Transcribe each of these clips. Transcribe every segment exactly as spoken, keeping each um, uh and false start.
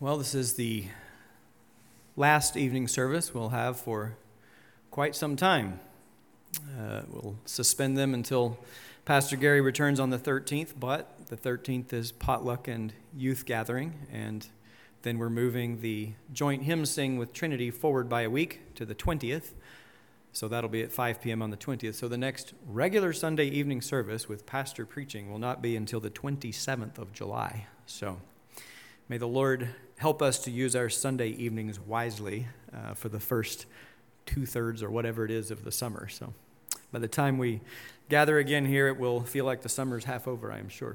Well, this is the last evening service we'll have for quite some time. Uh, we'll suspend them until Pastor Gary returns on the thirteenth, but the thirteenth is potluck and youth gathering, and then we're moving the joint hymn sing with Trinity forward by a week to the twentieth, so that'll be at five p.m. on the twentieth. So the next regular Sunday evening service with pastor preaching will not be until the twenty-seventh of July. So may the Lord help us to use our Sunday evenings wisely uh, for the first two-thirds or whatever it is of the summer. So by the time we gather again here, it will feel like the summer's half over, I am sure.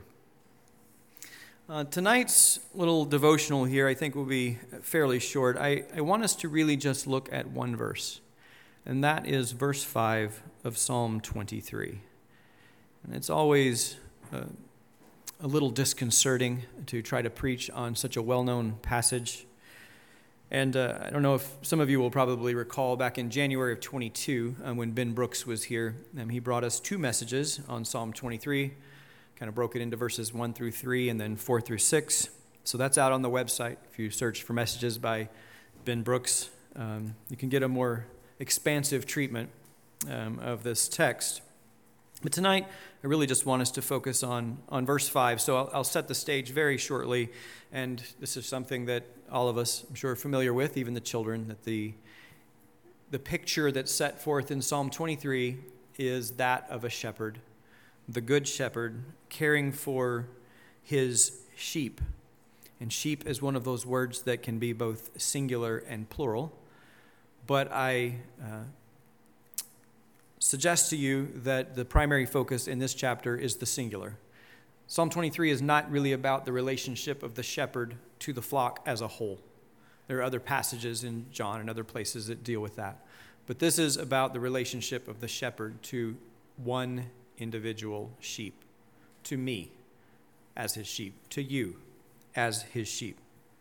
Uh, tonight's little devotional here I think will be fairly short. I, I want us to really just look at one verse, and that is verse five of Psalm twenty-three. And it's always Uh, a little disconcerting to try to preach on such a well-known passage. And uh, I don't know if some of you will probably recall back in January of twenty-two uh, when Ben Brooks was here, um, he brought us two messages on Psalm twenty-three, kind of broke it into verses one through three and then four through six. So that's out on the website. If you search for messages by Ben Brooks, um, you can get a more expansive treatment um, of this text. But tonight, I really just want us to focus on, on verse five. So I'll, I'll set the stage very shortly. And this is something that all of us, I'm sure, are familiar with, even the children, that the, the picture that's set forth in Psalm twenty-three is that of a shepherd, the good shepherd, caring for his sheep. And sheep is one of those words that can be both singular and plural. But I Uh, suggest to you that the primary focus in this chapter is the singular. Psalm twenty-three is not really about the relationship of the shepherd to the flock as a whole. There are other passages in John and other places that deal with that. But this is about the relationship of the shepherd to one individual sheep, to me as his sheep, to you as his sheep.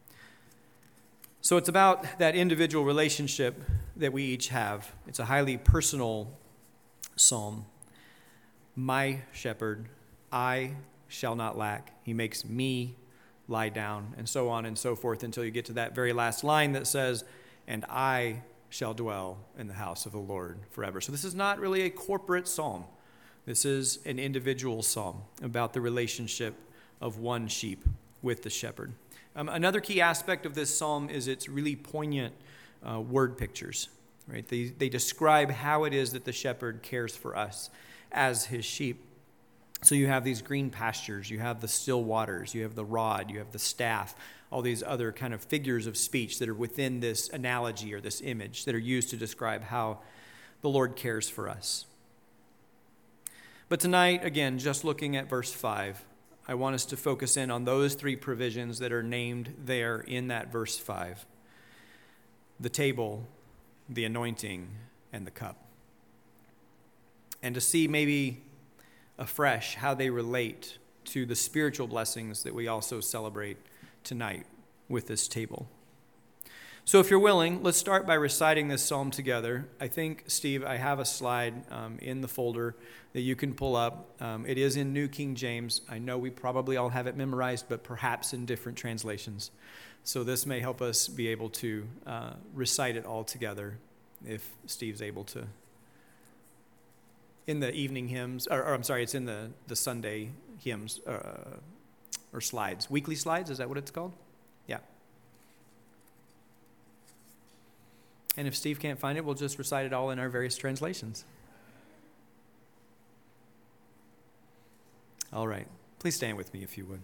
So it's about that individual relationship that we each have. It's a highly personal psalm. My shepherd, I shall not lack. He makes me lie down, and so on and so forth until you get to that very last line that says, and I shall dwell in the house of the Lord forever. So this is not really a corporate psalm. This is an individual psalm about the relationship of one sheep with the shepherd. Um, another key aspect of this psalm is its really poignant uh, word pictures. Right? They, they describe how it is that the shepherd cares for us as his sheep. So you have these green pastures, you have the still waters, you have the rod, you have the staff, all these other kind of figures of speech that are within this analogy or this image that are used to describe how the Lord cares for us. But tonight, again, just looking at verse five, I want us to focus in on those three provisions that are named there in that verse five. The table, the anointing, and the cup. And to see maybe afresh how they relate to the spiritual blessings that we also celebrate tonight with this table. So if you're willing, let's start by reciting this psalm together. I think, Steve, I have a slide um, in the folder that you can pull up. Um, it is in New King James. I know we probably all have it memorized, but perhaps in different translations. So this may help us be able to uh, recite it all together if Steve's able to. In the evening hymns, or, or I'm sorry, it's in the, the Sunday hymns uh, or slides. Weekly slides, is that what it's called? Yeah. And if Steve can't find it, we'll just recite it all in our various translations. All right. Please stand with me if you would.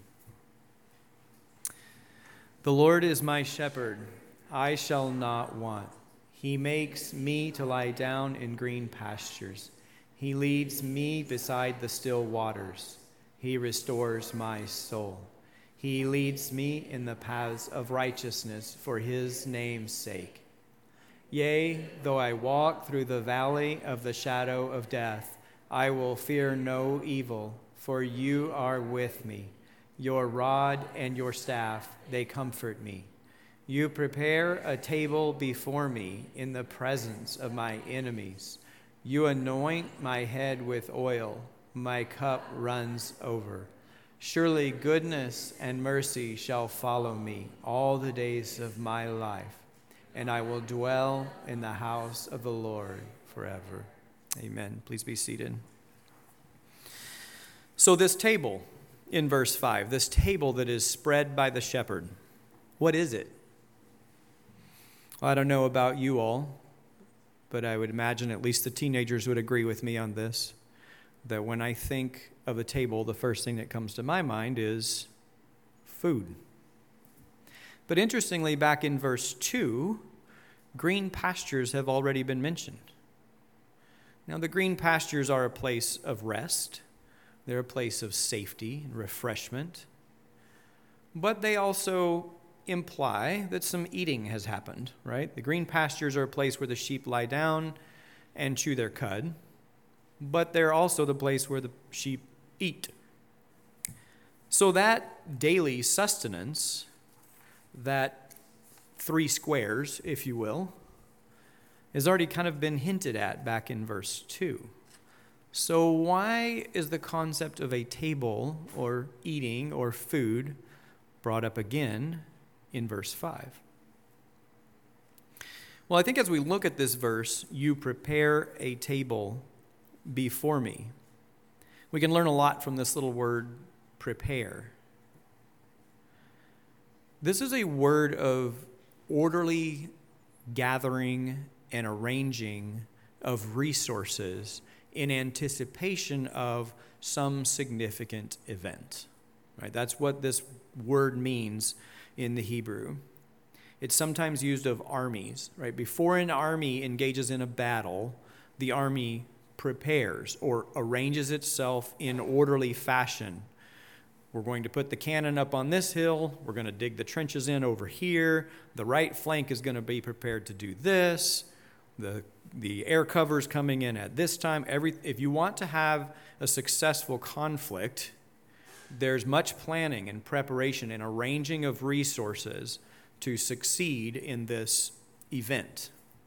The Lord is my shepherd, I shall not want. He makes me to lie down in green pastures. He leads me beside the still waters. He restores my soul. He leads me in the paths of righteousness for his name's sake. Yea, though I walk through the valley of the shadow of death, I will fear no evil, for you are with me. Your rod and your staff, they comfort me. You prepare a table before me in the presence of my enemies. You anoint my head with oil. My cup runs over. Surely goodness and mercy shall follow me all the days of my life, and I will dwell in the house of the Lord forever. Amen. Please be seated. So this table in verse five, this table that is spread by the shepherd, what is it? Well, I don't know about you all, but I would imagine at least the teenagers would agree with me on this, that when I think of a table, the first thing that comes to my mind is food. But interestingly, back in verse two, green pastures have already been mentioned. Now, the green pastures are a place of rest. They're a place of safety and refreshment. But they also imply that some eating has happened, right? The green pastures are a place where the sheep lie down and chew their cud, but they're also the place where the sheep eat. So that daily sustenance, that three squares, if you will, has already kind of been hinted at back in verse two. So why is the concept of a table or eating or food brought up again in verse five? Well, I think as we look at this verse, you prepare a table before me, we can learn a lot from this little word, prepare. This is a word of orderly gathering and arranging of resources in anticipation of some significant event. Right? That's what this word means in the Hebrew. It's sometimes used of armies. Right? Before an army engages in a battle, the army prepares or arranges itself in orderly fashion. We're going to put the cannon up on this hill. We're going to dig the trenches in over here. The right flank is going to be prepared to do this. The, the air cover's coming in at this time. Every, if you want to have a successful conflict, there's much planning and preparation and arranging of resources to succeed in this event.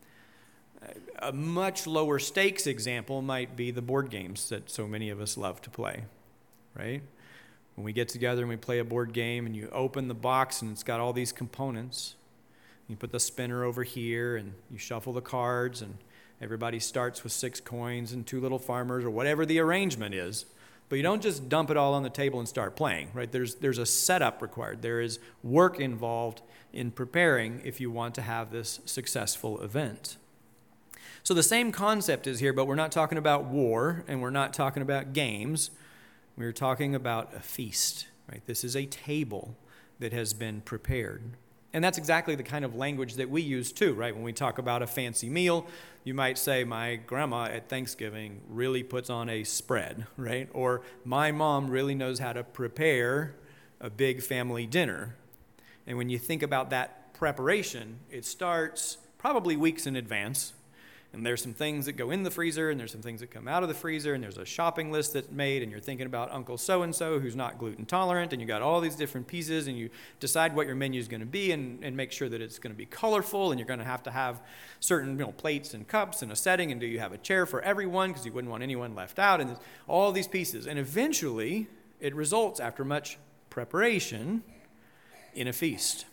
A much lower stakes example might be the board games that so many of us love to play, right? When we get together and we play a board game and you open the box and it's got all these components, you put the spinner over here and you shuffle the cards and everybody starts with six coins and two little farmers or whatever the arrangement is. But you don't just dump it all on the table and start playing, right? There's, there's a setup required. There is work involved in preparing if you want to have this successful event. So the same concept is here, but we're not talking about war and we're not talking about games. We're talking about a feast, right? This is a table that has been prepared. And that's exactly the kind of language that we use too, right? When we talk about a fancy meal, you might say, my grandma at Thanksgiving really puts on a spread, right? Or my mom really knows how to prepare a big family dinner. And when you think about that preparation, it starts probably weeks in advance. And there's some things that go in the freezer, and there's some things that come out of the freezer, and there's a shopping list that's made, and you're thinking about Uncle so-and-so who's not gluten tolerant, and you got all these different pieces, and you decide what your menu is going to be and, and make sure that it's going to be colorful, and you're going to have to have certain you know, plates and cups and a setting, and do you have a chair for everyone because you wouldn't want anyone left out, and all these pieces. And eventually, it results, after much preparation, in a feast.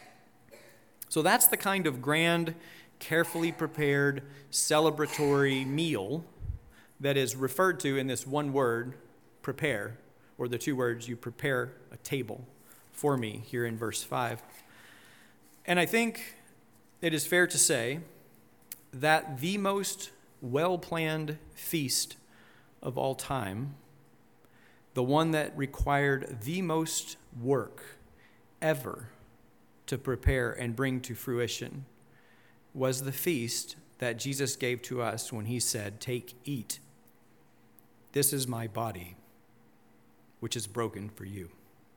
So that's the kind of grand, carefully prepared, celebratory meal that is referred to in this one word, prepare, or the two words, you prepare a table for me here in verse five. And I think it is fair to say that the most well-planned feast of all time, the one that required the most work ever to prepare and bring to fruition, was the feast that Jesus gave to us when he said, "Take, eat. This is my body, which is broken for you."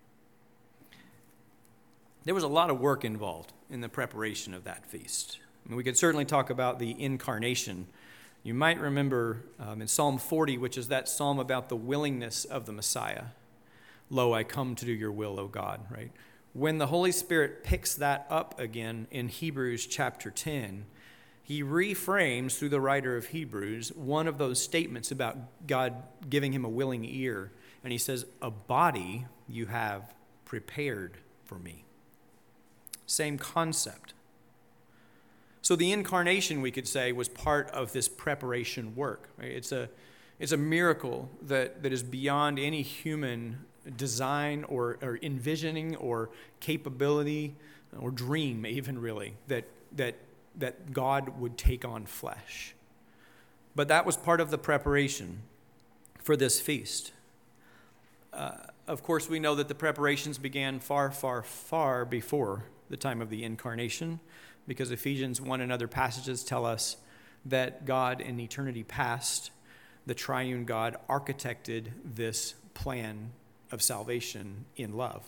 There was a lot of work involved in the preparation of that feast. I mean, we could certainly talk about the incarnation. You might remember um, in Psalm forty, which is that psalm about the willingness of the Messiah. "Lo, I come to do your will, O God," right? When the Holy Spirit picks that up again in Hebrews chapter ten, he reframes through the writer of Hebrews one of those statements about God giving him a willing ear And he says, a body you have prepared for me. Same concept. So the incarnation, we could say, was part of this preparation work. Right? It's a, it's a miracle that, that is beyond any human design or, or envisioning or capability or dream, even really, that, that, that God would take on flesh. But that was part of the preparation for this feast. Uh, of course, we know that the preparations began far, far, far before the time of the incarnation, because Ephesians one and other passages tell us that God in eternity past, the triune God, architected this plan of salvation in love.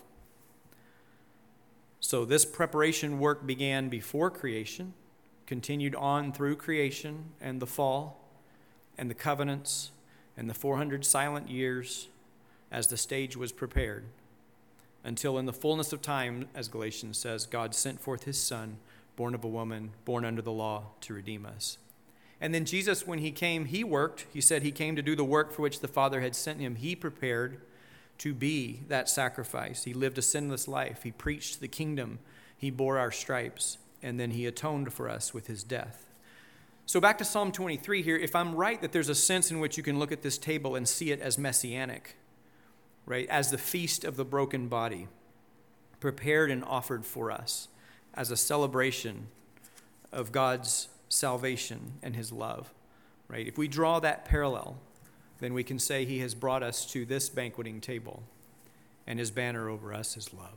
So this preparation work began before creation, continued on through creation and the fall and the covenants and the four hundred silent years as the stage was prepared, until in the fullness of time, as Galatians says, God sent forth his Son, born of a woman, born under the law, to redeem us. And then Jesus, when he came, he worked. He said he came to do the work for which the Father had sent him. He prepared to be that sacrifice. He lived a sinless life. He preached the kingdom. He bore our stripes. And then he atoned for us with his death. So back to Psalm twenty-three here. If I'm right that there's a sense in which you can look at this table and see it as messianic, right, as the feast of the broken body, prepared and offered for us as a celebration of God's salvation and his love, right? If we draw that parallel, then we can say he has brought us to this banqueting table, and his banner over us is love.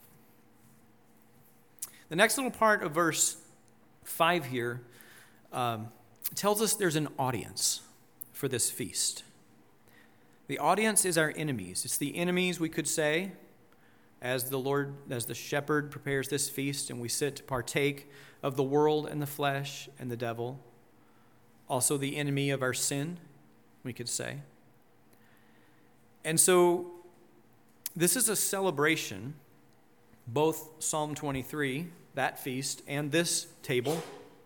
The next little part of verse five here um, tells us there's an audience for this feast. The audience is our enemies. It's the enemies, we could say, as the Lord, as the shepherd prepares this feast and we sit to partake of the world and the flesh and the devil. Also the enemy of our sin, we could say. And so this is a celebration, both Psalm twenty-three, that feast, and this table,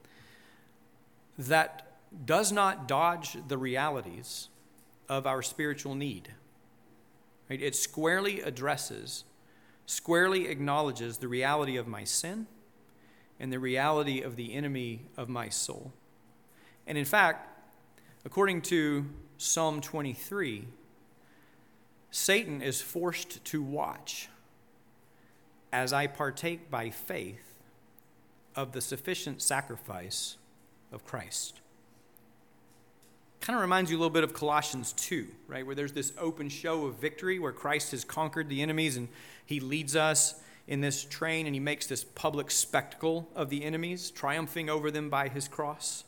that does not dodge the realities of our spiritual need. Right? It squarely addresses, squarely acknowledges the reality of my sin and the reality of the enemy of my soul. And in fact, according to Psalm twenty-three, Satan is forced to watch as I partake by faith of the sufficient sacrifice of Christ. Kind of reminds you a little bit of Colossians two, right, where there's this open show of victory where Christ has conquered the enemies and he leads us in this train and he makes this public spectacle of the enemies, triumphing over them by his cross.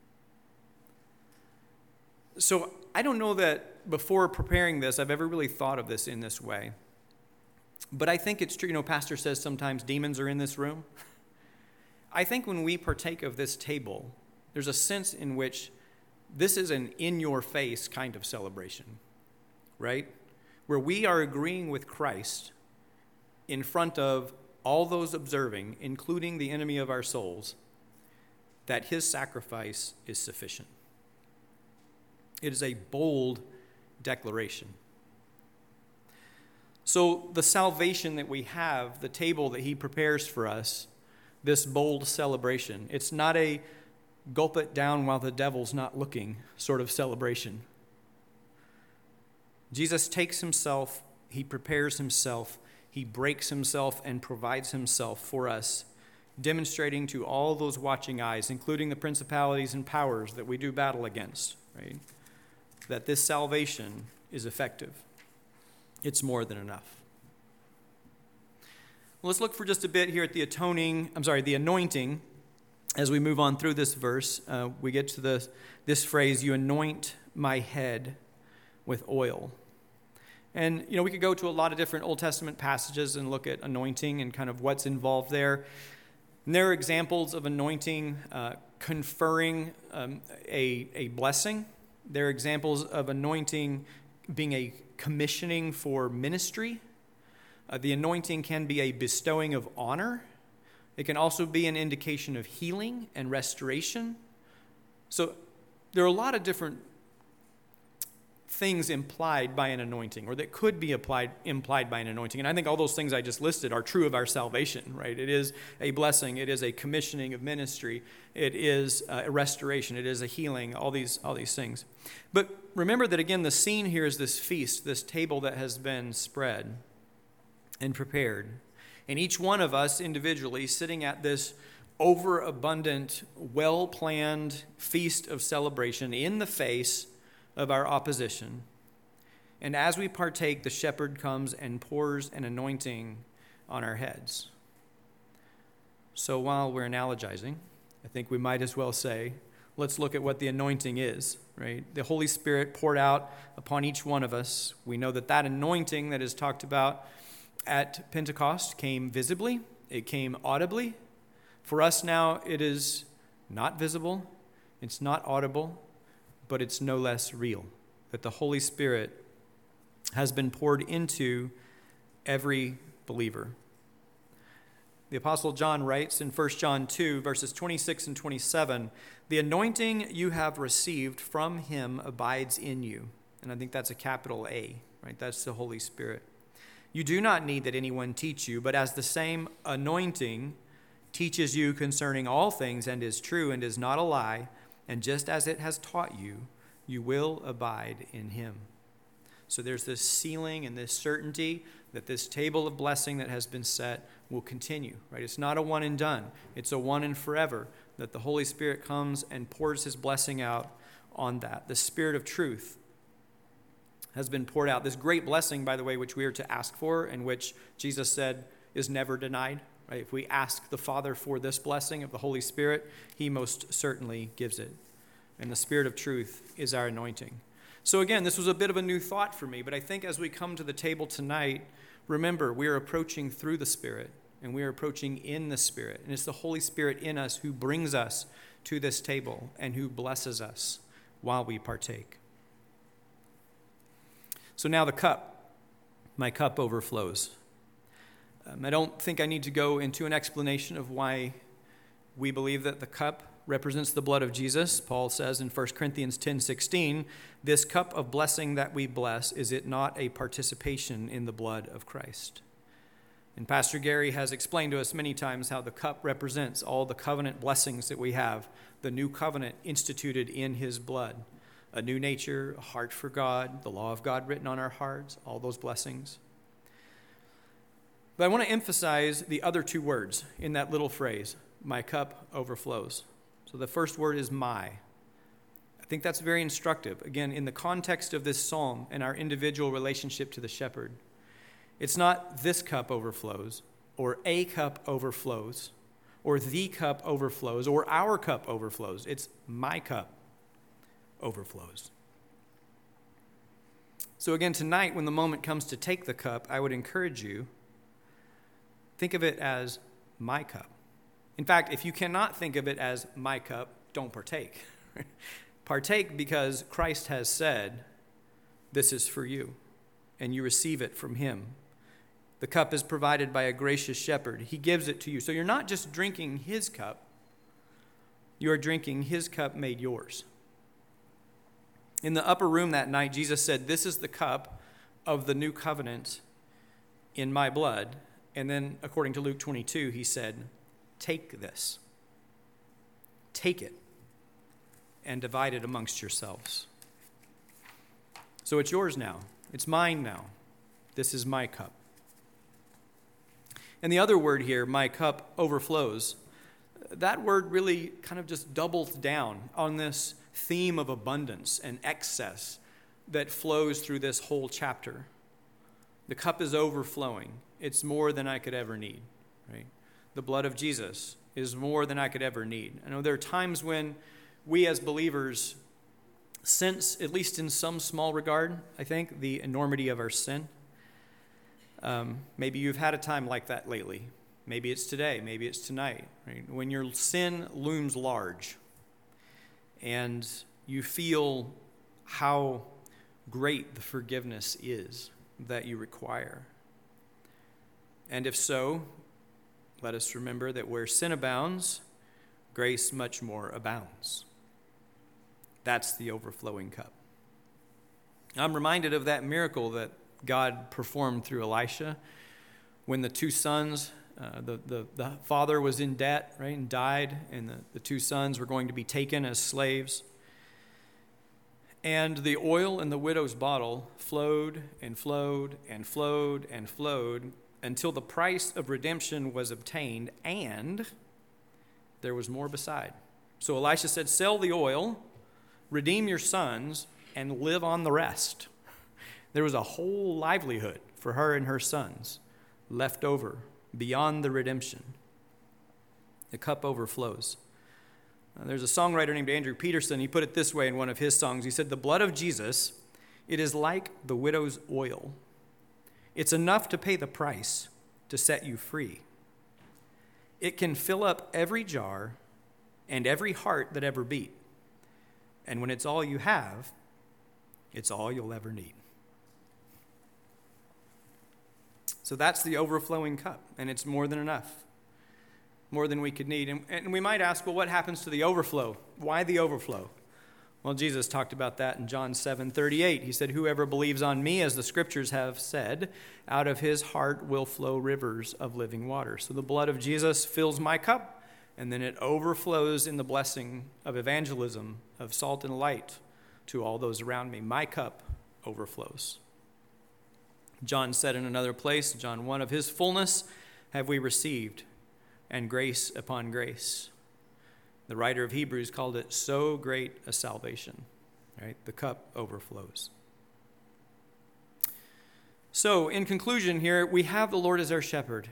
So I don't know that before preparing this, I've ever really thought of this in this way. But I think it's true. You know, Pastor says sometimes demons are in this room. I think when we partake of this table, there's a sense in which this is an in-your-face kind of celebration, right? Where we are agreeing with Christ in front of all those observing, including the enemy of our souls, that his sacrifice is sufficient. It is a bold declaration. So the salvation that we have, the table that he prepares for us, this bold celebration, it's not a gulp it down while the devil's not looking sort of celebration. Jesus takes himself, he prepares himself, he breaks himself and provides himself for us, demonstrating to all those watching eyes, including the principalities and powers that we do battle against, right, that this salvation is effective. It's more than enough. Well, let's look for just a bit here at the atoning, I'm sorry, the anointing. As we move on through this verse, uh, we get to the, this phrase, you anoint my head with oil. And, you know, we could go to a lot of different Old Testament passages and look at anointing and kind of what's involved there. And there are examples of anointing uh, conferring um, a, a blessing. There are examples of anointing being a commissioning for ministry. Uh, the anointing can be a bestowing of honor. It can also be an indication of healing and restoration. So there are a lot of different things implied by an anointing, or that could be applied implied by an anointing. And I think all those things I just listed are true of our salvation, right? It is a blessing. It is a commissioning of ministry. It is a restoration. It is a healing, all these, all these things. But remember that, again, the scene here is this feast, this table that has been spread and prepared. And each one of us individually sitting at this overabundant, well-planned feast of celebration in the face of our opposition. And as we partake, the shepherd comes and pours an anointing on our heads. So while we're analogizing, I think we might as well say, let's look at what the anointing is, right? The Holy Spirit poured out upon each one of us. We know that that anointing that is talked about at Pentecost came visibly. It came audibly. For us now, it is not visible. It's not audible. But it's no less real, that the Holy Spirit has been poured into every believer. The Apostle John writes in First John two, verses twenty-six and twenty-seven, "The anointing you have received from him abides in you." And I think that's a capital A, right? That's the Holy Spirit. "You do not need that anyone teach you, but as the same anointing teaches you concerning all things and is true and is not a lie, and just as it has taught you, you will abide in him." So there's this sealing and this certainty that this table of blessing that has been set will continue, right? It's not a one and done. It's a one and forever, that the Holy Spirit comes and pours his blessing out on that. The Spirit of truth has been poured out. This great blessing, by the way, which we are to ask for and which Jesus said is never denied, right? If we ask the Father for this blessing of the Holy Spirit, he most certainly gives it. And the Spirit of truth is our anointing. So again, this was a bit of a new thought for me, but I think as we come to the table tonight, remember, we are approaching through the Spirit, and we are approaching in the Spirit. And it's the Holy Spirit in us who brings us to this table and who blesses us while we partake. So now the cup. My cup overflows. Um, I don't think I need to go into an explanation of why we believe that the cup represents the blood of Jesus. Paul says in First Corinthians ten sixteen, "This cup of blessing that we bless, is it not a participation in the blood of Christ?" And Pastor Gary has explained to us many times how the cup represents all the covenant blessings that we have, the new covenant instituted in his blood, a new nature, a heart for God, the law of God written on our hearts, all those blessings. But I want to emphasize the other two words in that little phrase, "my cup overflows." So the first word is "my." I think that's very instructive. Again, in the context of this psalm and our individual relationship to the shepherd, it's not "this cup overflows," or "a cup overflows," or "the cup overflows," or "our cup overflows." It's "my cup overflows." So again, tonight, when the moment comes to take the cup, I would encourage you, think of it as "my cup." In fact, if you cannot think of it as "my cup," don't partake. Partake because Christ has said, this is for you, and you receive it from him. The cup is provided by a gracious shepherd. He gives it to you. So you're not just drinking his cup, you are drinking his cup made yours. In the upper room that night, Jesus said, "This is the cup of the new covenant in my blood." And then, according to Luke twenty-two, he said, "Take this, take it, and divide it amongst yourselves." So it's yours now. It's mine now. This is my cup. And the other word here, "my cup overflows," that word really kind of just doubles down on this theme of abundance and excess that flows through this whole chapter. The cup is overflowing. It's more than I could ever need, right? The blood of Jesus is more than I could ever need. I know there are times when we as believers sense, at least in some small regard, I think, the enormity of our sin. Um, maybe you've had a time like that lately. Maybe it's today. Maybe it's tonight. Right? When your sin looms large and you feel how great the forgiveness is that you require. And if so, let us remember that where sin abounds, grace much more abounds. That's the overflowing cup. I'm reminded of that miracle that God performed through Elisha when the two sons, uh, the, the, the father was in debt, right, and died, and the, the two sons were going to be taken as slaves. And the oil in the widow's bottle flowed and flowed and flowed and flowed until the price of redemption was obtained, and there was more beside. So Elisha said, sell the oil, redeem your sons, and live on the rest. There was a whole livelihood for her and her sons left over beyond the redemption. The cup overflows. Uh, there's a songwriter named Andrew Peterson. He put it this way in one of his songs. He said, the blood of Jesus, it is like the widow's oil. It's enough to pay the price to set you free. It can fill up every jar and every heart that ever beat. And when it's all you have, it's all you'll ever need. So that's the overflowing cup, and it's more than enough, more than we could need. And, and we might ask, well, what happens to the overflow? Why the overflow? Well, Jesus talked about that in John seven thirty-eight. He said, whoever believes on me, as the scriptures have said, out of his heart will flow rivers of living water. So the blood of Jesus fills my cup, and then it overflows in the blessing of evangelism, of salt and light to all those around me. My cup overflows. John said in another place, John one, of his fullness have we received, and grace upon grace. The writer of Hebrews called it so great a salvation, right? The cup overflows. So in conclusion here, we have the Lord as our shepherd.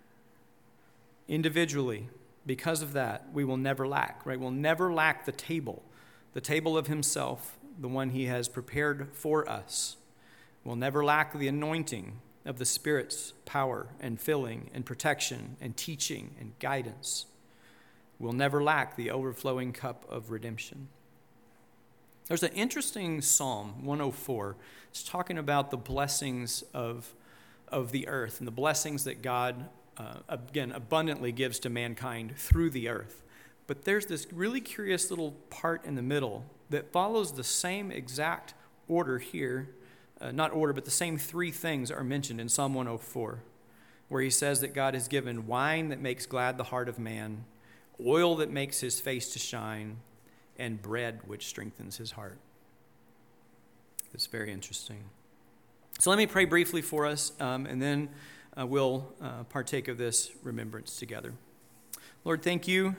Individually, because of that, we will never lack, right? We'll never lack the table, the table of himself, the one he has prepared for us. We'll never lack the anointing of the Spirit's power and filling and protection and teaching and guidance. We'll never lack the overflowing cup of redemption. There's an interesting Psalm, one oh four. It's talking about the blessings of, of the earth and the blessings that God, uh, again, abundantly gives to mankind through the earth. But there's this really curious little part in the middle that follows the same exact order here. Uh, not order, but the same three things are mentioned in Psalm one oh four, where he says that God has given wine that makes glad the heart of man, oil that makes his face to shine, and bread which strengthens his heart. It's very interesting. So let me pray briefly for us, um, and then uh, we'll uh, partake of this remembrance together. Lord, thank you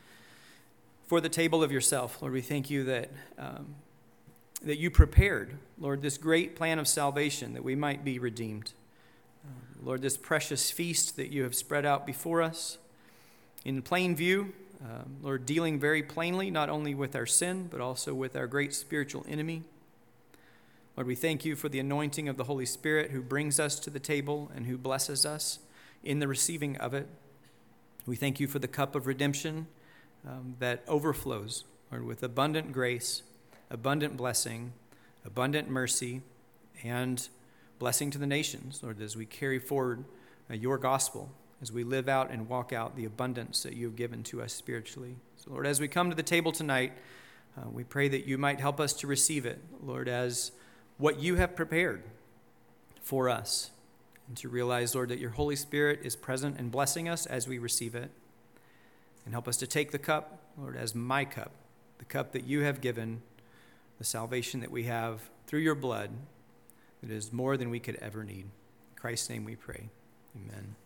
for the table of yourself. Lord, we thank you that um, that you prepared, Lord, this great plan of salvation that we might be redeemed. Uh, Lord, this precious feast that you have spread out before us in plain view, um, Lord, dealing very plainly not only with our sin, but also with our great spiritual enemy. Lord, we thank you for the anointing of the Holy Spirit who brings us to the table and who blesses us in the receiving of it. We thank you for the cup of redemption um, that overflows, Lord, with abundant grace, abundant blessing, abundant mercy, and blessing to the nations, Lord, as we carry forward uh, your gospel, as we live out and walk out the abundance that you have given to us spiritually. So, Lord, as we come to the table tonight, uh, we pray that you might help us to receive it, Lord, as what you have prepared for us, and to realize, Lord, that your Holy Spirit is present and blessing us as we receive it. And help us to take the cup, Lord, as my cup, the cup that you have given, the salvation that we have through your blood that is more than we could ever need. In Christ's name we pray. Amen.